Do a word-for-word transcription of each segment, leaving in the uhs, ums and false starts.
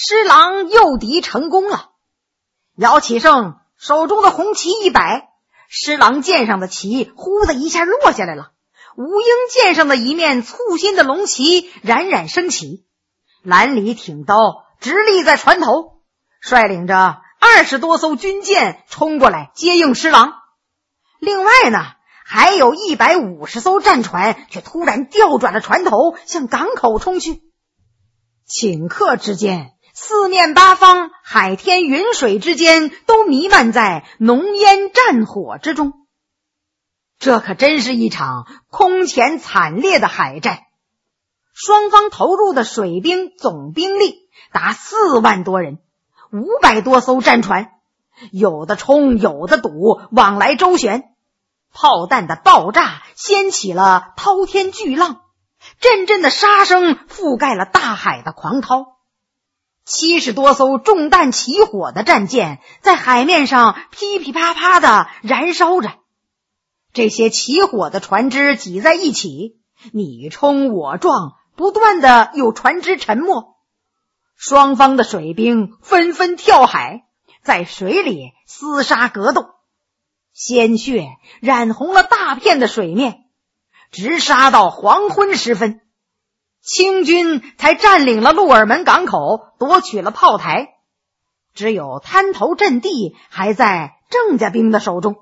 施琅诱敌成功了。姚启圣手中的红旗一摆，施琅剑上的旗呼的一下落下来了，吴英剑上的一面簇新的龙旗冉冉升起。蓝里挺刀直立在船头，率领着二十多艘军舰冲过来接应施琅。另外呢，还有一百五十艘战船却突然调转了船头，向港口冲去。顷刻之间，四面八方，海天云水之间，都弥漫在浓烟战火之中。这可真是一场空前惨烈的海战。双方投入的水兵总兵力达四万多人，五百多艘战船，有的冲，有的堵，往来周旋。炮弹的爆炸掀起了滔天巨浪，阵阵的杀声覆盖了大海的狂涛。七十多艘中弹起火的战舰在海面上噼噼啪啪地燃烧着。这些起火的船只挤在一起，你冲我撞，不断的有船只沉没。双方的水兵纷纷跳海，在水里厮杀格斗，鲜血染红了大片的水面，直杀到黄昏时分。清军才占领了鹿耳门港口，夺取了炮台，只有滩头阵地还在郑家兵的手中。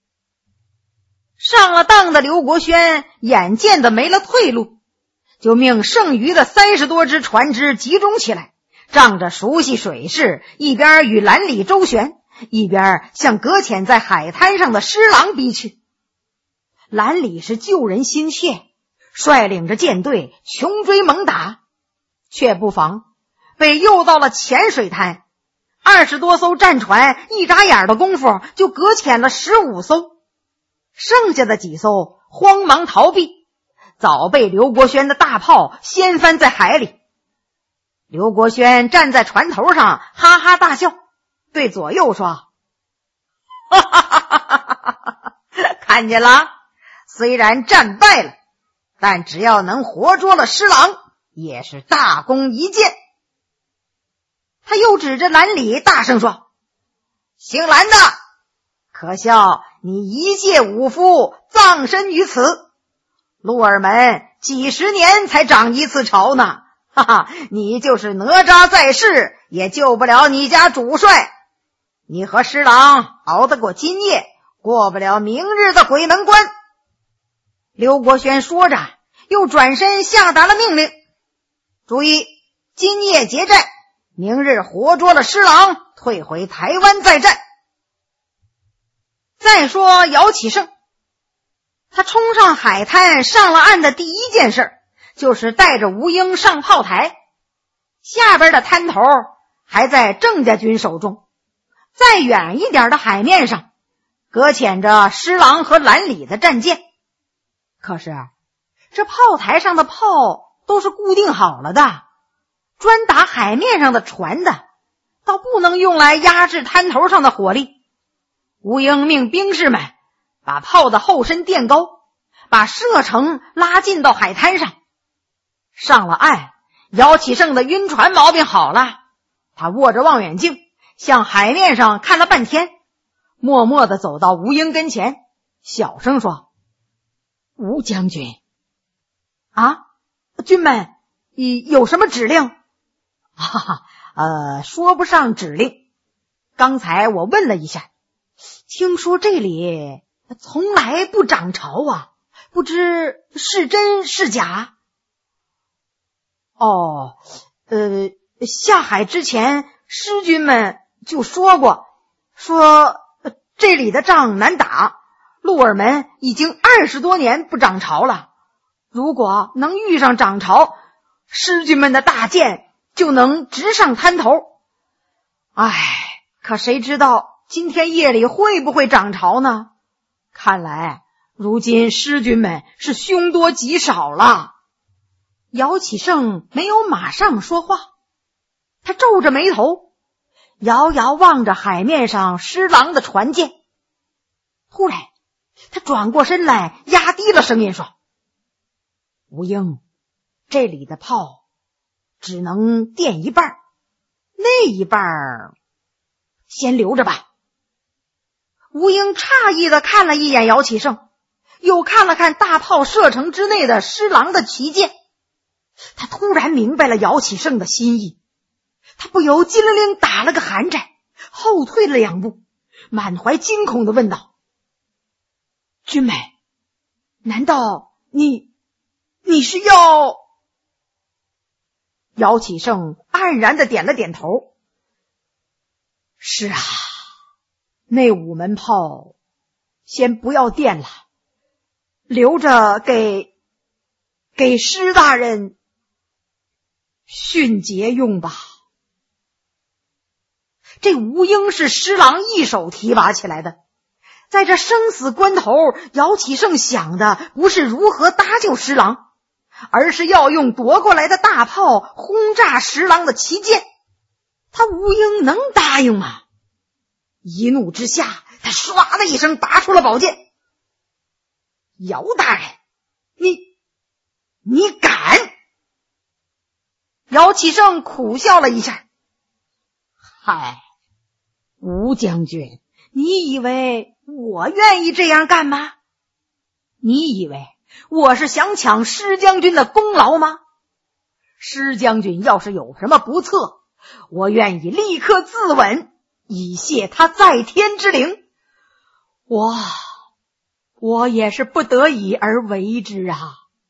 上了当的刘国轩眼见的没了退路，就命剩余的三十多只船只集中起来，仗着熟悉水势，一边与蓝里周旋，一边向搁浅在海滩上的施琅逼去。蓝里是救人心切，率领着舰队穷追猛打，却不防被诱到了浅水滩。二十多艘战船一眨眼的功夫就搁浅了十五艘，剩下的几艘慌忙逃避，早被刘国轩的大炮掀翻在海里。刘国轩站在船头上哈哈大笑，对左右说：哈哈哈哈哈，看见了，虽然战败了，但只要能活捉了施琅，也是大功一件。他又指着蓝里大声说：姓蓝的，可笑你一介武夫葬身于此，鹿耳门几十年才涨一次朝呢，哈哈，你就是哪吒在世也救不了你家主帅。你和施琅熬得过今夜，过不了明日的鬼门关。刘国轩说着，又转身下达了命令：注意，今夜结战，明日活捉了施琅，退回台湾再战。再说姚启圣，他冲上海滩上了岸的第一件事就是带着吴英上炮台，下边的滩头还在郑家军手中。再远一点的海面上搁浅着施琅和蓝里的战舰，可是这炮台上的炮都是固定好了的，专打海面上的船的，倒不能用来压制滩头上的火力。吴英命兵士们把炮的后身垫高，把射程拉近到海滩上。上了岸，姚启圣的晕船毛病好了，他握着望远镜向海面上看了半天，默默地走到吴英跟前，小声说：吴将军。啊，军门有什么指令？哈哈，呃，说不上指令。刚才我问了一下，听说这里从来不涨潮啊，不知是真是假。哦，呃，下海之前师军们就说过，说这里的仗难打，鹿耳门已经二十多年不涨潮了，如果能遇上涨潮，师军们的大舰就能直上滩头。唉，可谁知道今天夜里会不会涨潮呢？看来如今师军们是凶多吉少了。姚启圣没有马上说话，他皱着眉头，遥遥望着海面上施琅的船舰。突然他转过身来，压低了声音说：吴英，这里的炮只能垫一半， 那一半儿先留着吧。吴英诧异地看了一眼姚启圣，又看了看大炮射程之内的施琅的旗舰，他突然明白了姚启圣的心意，他不由激灵灵打了个寒战，后退了两步，满怀惊恐地问道：君美，难道你你是要……姚启圣黯然地点了点头：是啊，那五门炮先不要电了，留着给给施大人训捷用吧。这吴英是施琅一手提拔起来的，在这生死关头，姚启圣想的不是如何搭救施琅，而是要用夺过来的大炮轰炸施琅的旗舰。他吴英能答应吗？一怒之下，他唰的一声拔出了宝剑。姚大人，你你敢？姚启圣苦笑了一下：嗨，吴将军，你以为我愿意这样干吗？你以为我是想抢施将军的功劳吗？施将军要是有什么不测，我愿意立刻自刎，以谢他在天之灵。我我也是不得已而为之啊！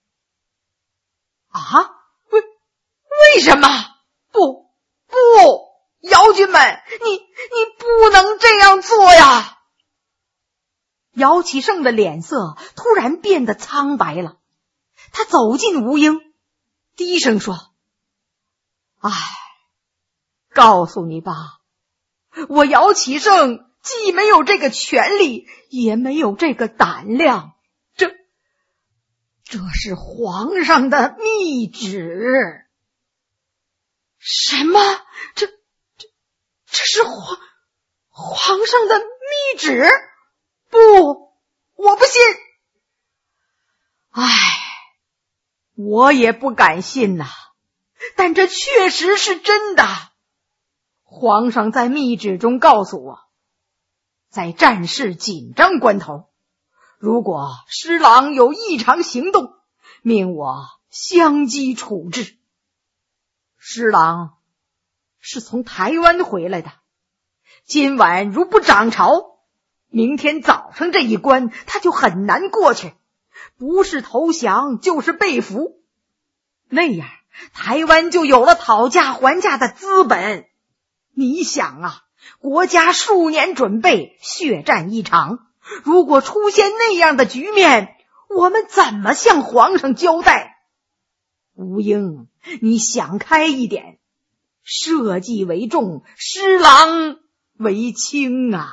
啊？为为什么？不不，姚军们，你你不能这样做呀！姚启圣的脸色突然变得苍白了，他走近吴英，低声说：唉，告诉你吧，我姚启圣既没有这个权利，也没有这个胆量。这这是皇上的密旨。什么？这这这是皇皇上的密旨？不，我不信。唉，我也不敢信呐，但这确实是真的。皇上在密旨中告诉我，在战事紧张关头，如果施琅有异常行动，命我相机处置。施琅是从台湾回来的，今晚如不涨潮，明天早上这一关他就很难过去，不是投降就是被俘，那样台湾就有了讨价还价的资本。你想啊，国家数年准备，血战一场，如果出现那样的局面，我们怎么向皇上交代？吴英，你想开一点，社稷为重，施琅为轻啊！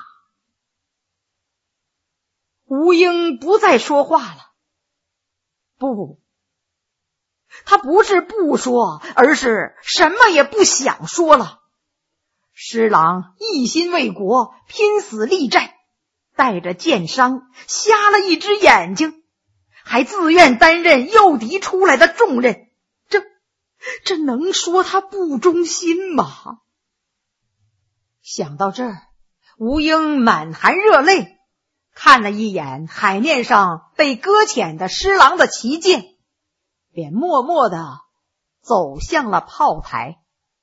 吴英不再说话了。不，他不是不说，而是什么也不想说了。施琅一心为国，拼死力战，带着箭伤，瞎了一只眼睛，还自愿担任诱敌出来的重任，这这能说他不忠心吗？想到这儿，吴英满含热泪，看了一眼海面上被搁浅的施琅的旗舰，便默默地走向了炮台。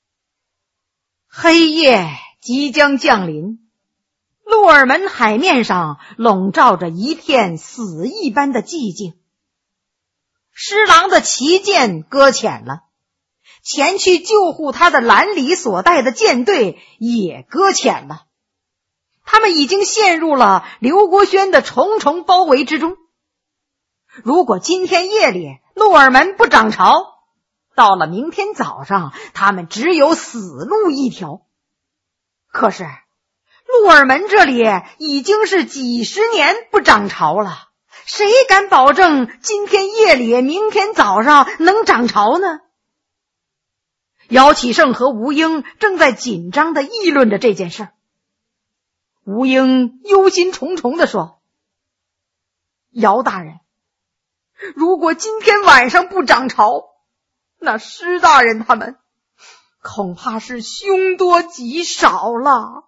黑夜即将降临，鹿耳门海面上笼罩着一片死一般的寂静。施琅的旗舰搁浅了，前去救护他的蓝里所带的舰队也搁浅了，他们已经陷入了刘国轩的重重包围之中。如果今天夜里鹿耳门不涨潮，到了明天早上，他们只有死路一条。可是鹿耳门这里已经是几十年不涨潮了，谁敢保证今天夜里明天早上能涨潮呢？姚启圣和吴英正在紧张地议论着这件事。吴英忧心忡忡地说：姚大人，如果今天晚上不涨潮，那施大人他们恐怕是凶多吉少了。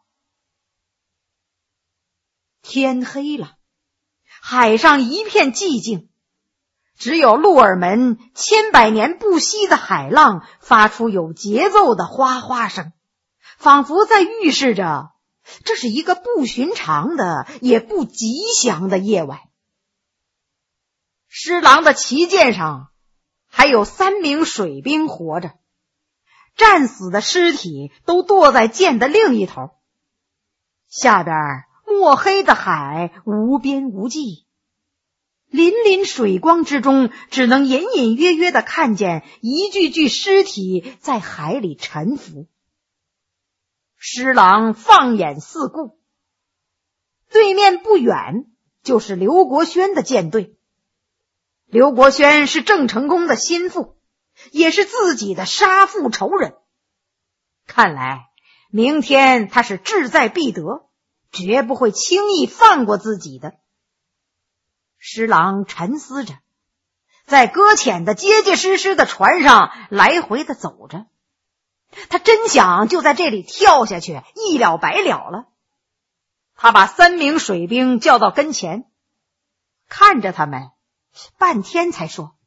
天黑了，海上一片寂静，只有鹿耳门千百年不息的海浪发出有节奏的哗哗声，仿佛在预示着这是一个不寻常的也不吉祥的夜晚。施琅的旗舰上还有三名水兵活着，战死的尸体都堕在舰的另一头。下边墨黑的海无边无际，粼粼水光之中，只能隐隐约约地看见一具具尸体在海里沉浮。施琅放眼四顾，对面不远就是刘国轩的舰队。刘国轩是郑成功的心腹，也是自己的杀父仇人。看来明天他是志在必得，绝不会轻易放过自己的。施琅沉思着，在搁浅的结结实实的船上来回的走着。他真想就在这里跳下去，一了百了了。他把三名水兵叫到跟前，看着他们半天才说：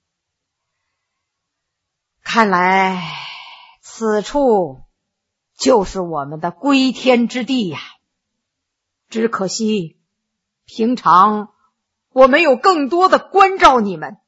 看来此处就是我们的归天之地呀，只可惜平常我没有更多的关照你们。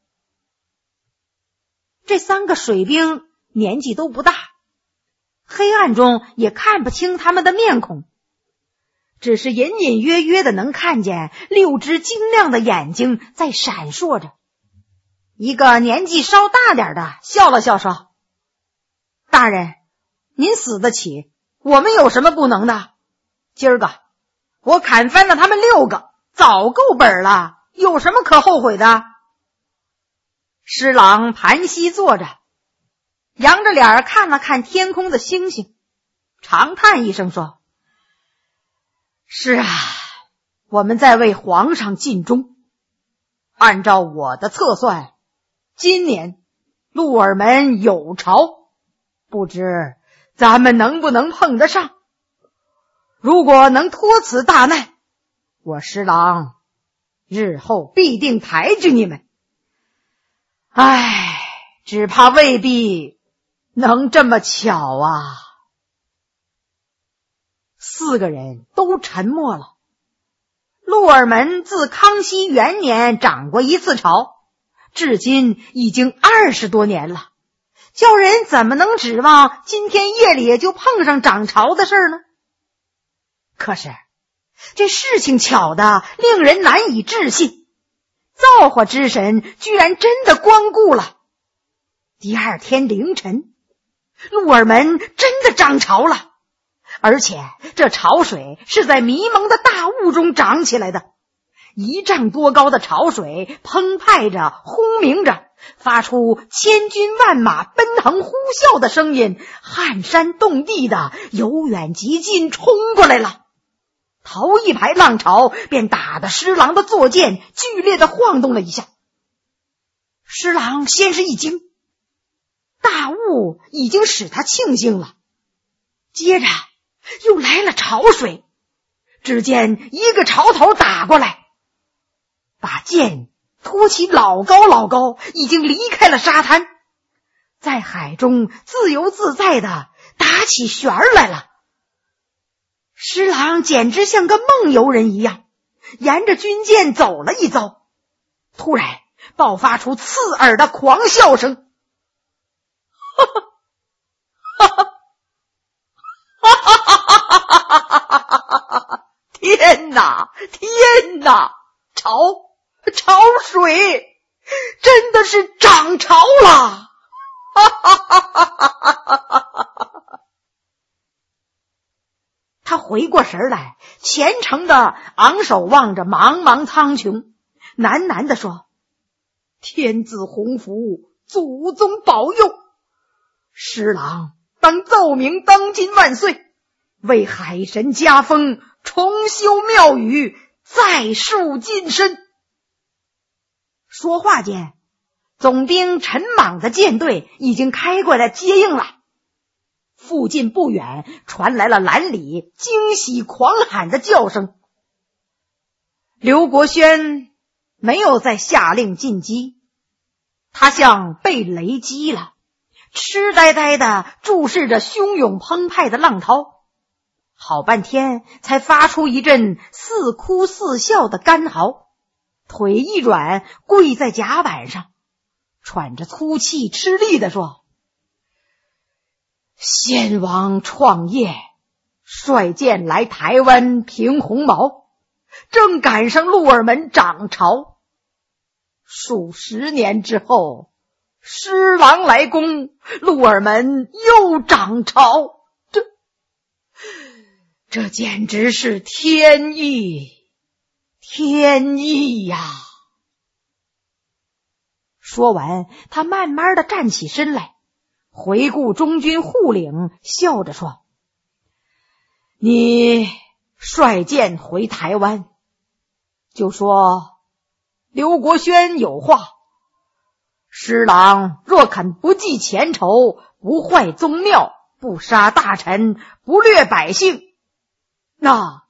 这三个水兵年纪都不大，黑暗中也看不清他们的面孔，只是隐隐约约的能看见六只晶亮的眼睛在闪烁着。一个年纪稍大点的笑了笑说：大人，您死得起，我们有什么不能的？今儿个我砍翻了他们六个，早够本了，有什么可后悔的？施琅盘膝坐着，扬着脸看了看天空的星星，长叹一声说：是啊，我们在为皇上尽忠。按照我的测算，今年鹿耳门有巢，不知咱们能不能碰得上。如果能脱此大难，我施琅日后必定抬举你们。唉，只怕未必能这么巧啊。四个人都沉默了。鹿耳门自康熙元年涨过一次潮，至今已经二十多年了，叫人怎么能指望今天夜里就碰上涨潮的事呢？可是这事情巧得令人难以置信，造化之神居然真的光顾了。第二天凌晨，鹿耳门真的涨潮了，而且这潮水是在迷蒙的大雾中涨起来的。一丈多高的潮水澎湃着轰鸣着，发出千军万马奔腾呼啸的声音，撼山动地的由远及近冲过来了。头一排浪潮便打得施琅的坐舰剧烈的晃动了一下。施琅先是一惊，大雾已经使他庆幸了，接着又来了潮水，只见一个潮头打过来，把舰托起老高老高，已经离开了沙滩，在海中自由自在的打起旋儿来了。施琅简直像个梦游人一样，沿着军舰走了一遭，突然爆发出刺耳的狂笑声，哈哈哈哈哈哈！天哪，天哪！潮潮水真的是涨潮了！哈哈哈哈哈哈！他回过神来，虔诚的昂首望着茫茫苍穹，喃喃地说：天子洪福，祖宗保佑，施琅当奏明当今万岁，为海神加封，重修庙宇，再树金身。说话间，总兵陈莽的舰队已经开过来接应了。 附近不远传来了蓝里惊喜狂喊的叫声。刘国轩没有再下令进击，他像被雷击了，痴呆呆地注视着汹涌澎湃的浪涛，好半天才发出一阵似哭似笑的干嚎，腿一软跪在甲板上，喘着粗气吃力地说：先王创业，率舰来台湾平鸿毛，正赶上鹿耳门涨潮，数十年之后，施琅来攻，鹿耳门又涨潮，这这简直是天意，天意呀！说完，他慢慢的站起身来，回顾中军护领，笑着说：你率舰回台湾，就说刘国轩有话，施琅若肯不计前仇，不坏宗庙，不杀大臣，不掠百姓，那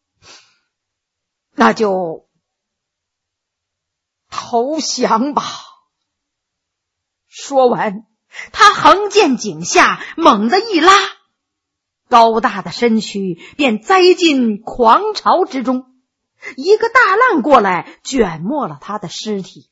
那就投降吧。说完，他横剑颈下，猛地一拉，高大的身躯便栽进狂潮之中，一个大浪过来，卷没了他的尸体。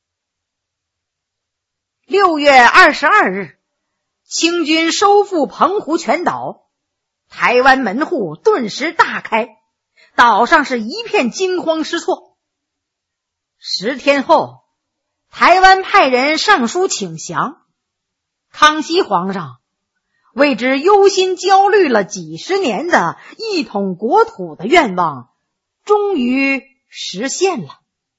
六月二十二日，清军收复澎湖全岛，台湾门户顿时大开，岛上是一片惊慌失措。十天后，台湾派人上书请降，康熙皇上为之忧心焦虑了几十年的一统国土的愿望终于实现了。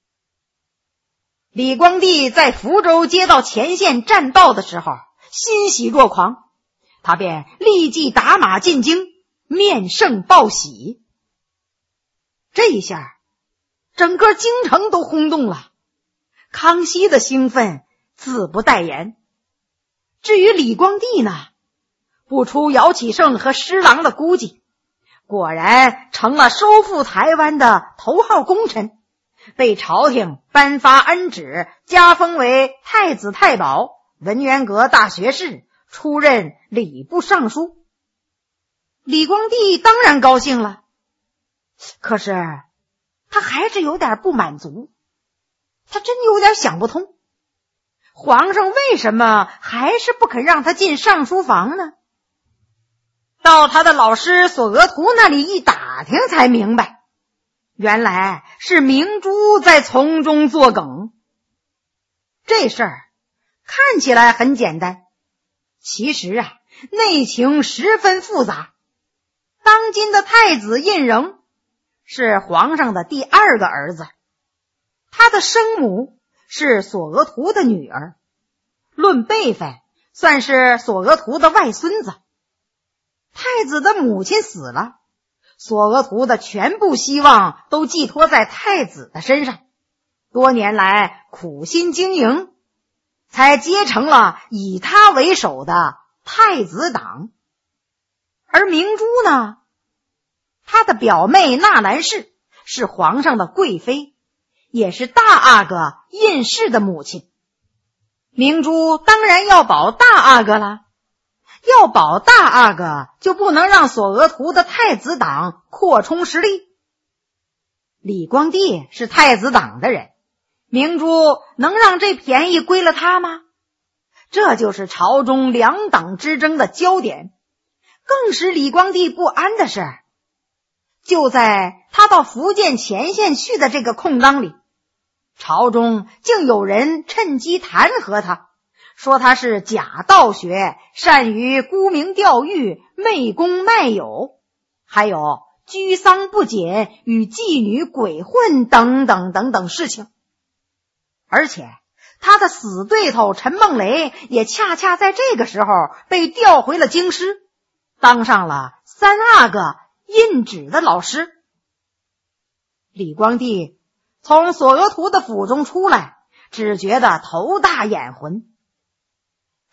李光地在福州接到前线战报的时候欣喜若狂，他便立即打马进京，面圣报喜。这一下整个京城都轰动了，康熙的兴奋自不待言。至于李光地呢，不出姚启圣和施琅的估计，果然成了收复台湾的头号功臣，被朝廷颁发恩旨，加封为太子太保、文渊阁大学士，出任礼部尚书。李光地当然高兴了，可是他还是有点不满足，他真有点想不通，皇上为什么还是不肯让他进尚书房呢？到他的老师索额图那里一打听才明白，原来是明珠在从中作梗。这事儿看起来很简单，其实啊，内情十分复杂。当今的太子胤禛是皇上的第二个儿子，他的生母是索额图的女儿，论辈分算是索额图的外孙子。太子的母亲死了，索额图的全部希望都寄托在太子的身上，多年来苦心经营，才结成了以他为首的太子党。而明珠呢，她的表妹纳兰氏是皇上的贵妃，也是大阿哥胤氏的母亲。明珠当然要保大阿哥了，要保大阿哥就不能让索额图的太子党扩充实力。李光地是太子党的人，明珠能让这便宜归了他吗？这就是朝中两党之争的焦点。更使李光地不安的是，就在他到福建前线去的这个空当里，朝中竟有人趁机弹劾他，说他是假道学，善于沽名钓誉，媚公卖友，还有居丧不谨，与妓女鬼混等等等等事情。而且他的死对头陈梦雷也恰恰在这个时候被调回了京师，当上了三阿哥胤祉的老师。李光地从索额图的府中出来，只觉得头大眼浑。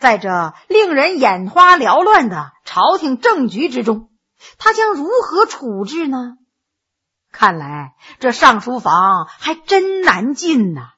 在这令人眼花缭乱的朝廷政局之中，他将如何处置呢？看来这上书房还真难进呐。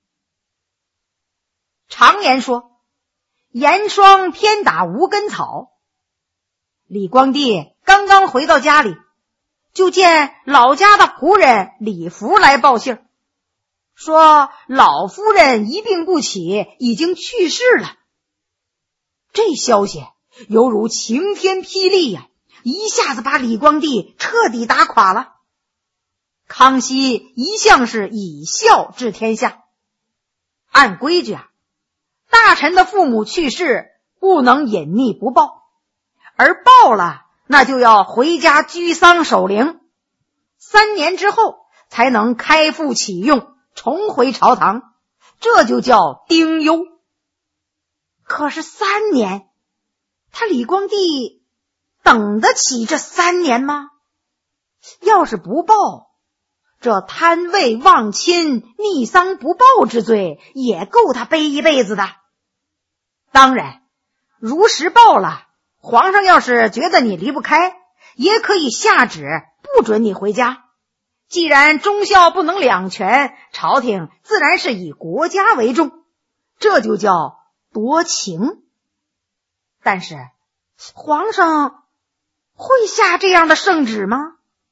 常言说，严霜偏打无根草。李光地刚刚回到家里，就见老家的仆人李福来报信，说老夫人一病不起，已经去世了。这消息犹如晴天霹雳呀、啊，一下子把李光地彻底打垮了。康熙一向是以孝治天下，按规矩啊，大臣的父母去世不能隐匿不报，而报了那就要回家居丧守灵，三年之后才能开复启用，重回朝堂，这就叫丁忧。可是三年，他李光地等得起这三年吗？要是不报，这贪位忘亲、逆丧不报之罪也够他背一辈子的。当然，如实报了，皇上要是觉得你离不开，也可以下旨不准你回家。既然忠孝不能两全，朝廷自然是以国家为重，这就叫夺情。但是皇上会下这样的圣旨吗？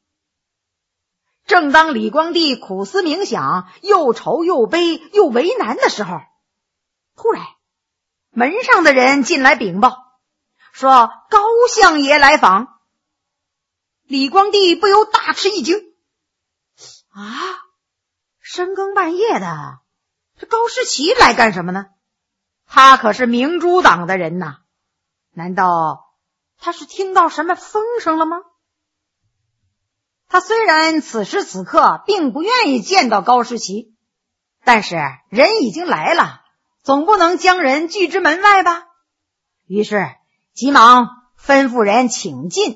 正当李光地苦思冥想，又愁又悲又为难的时候，突然门上的人进来禀报，说高相爷来访。李光地不由大吃一惊，啊，深更半夜的，这高士奇来干什么呢？他可是明珠党的人呐，难道他是听到什么风声了吗？他虽然此时此刻并不愿意见到高士奇，但是人已经来了，总不能将人拒之门外吧。于是急忙吩咐人请进。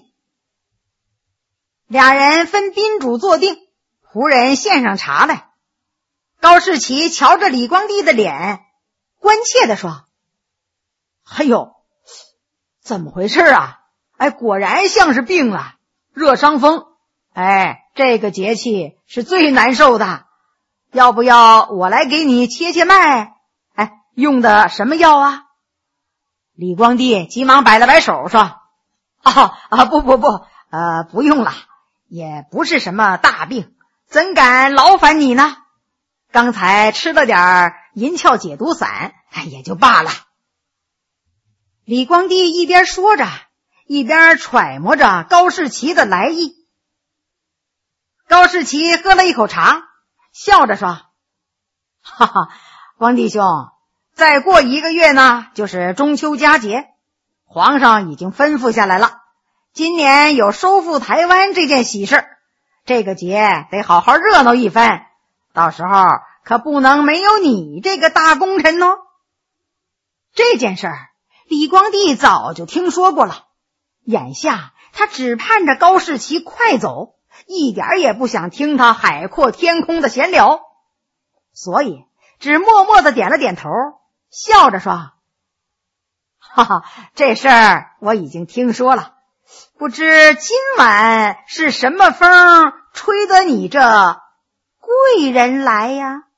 俩人分宾主坐定，仆人献上茶来。高士奇瞧着李光地的脸，关切地说：哎呦，怎么回事啊？哎，果然像是病了，热伤风。哎，这个节气是最难受的，要不要我来给你切切脉？哎，用的什么药啊？李光地急忙摆了摆手说：啊啊，不不不，呃，不用了，也不是什么大病，怎敢劳烦你呢？刚才吃了点银翘解毒散，哎，也就罢了。李光地一边说着，一边揣摩着高士奇的来意。高士奇喝了一口茶，笑着说：哈哈，光弟兄，再过一个月呢，就是中秋佳节，皇上已经吩咐下来了，今年有收复台湾这件喜事，这个节得好好热闹一番，到时候可不能没有你这个大功臣哦。这件事儿李光地早就听说过了，眼下他只盼着高士奇快走，一点也不想听他海阔天空的闲聊，所以只默默地点了点头，笑着说：哈哈，这事儿我已经听说了，不知今晚是什么风吹得你这贵人来呀？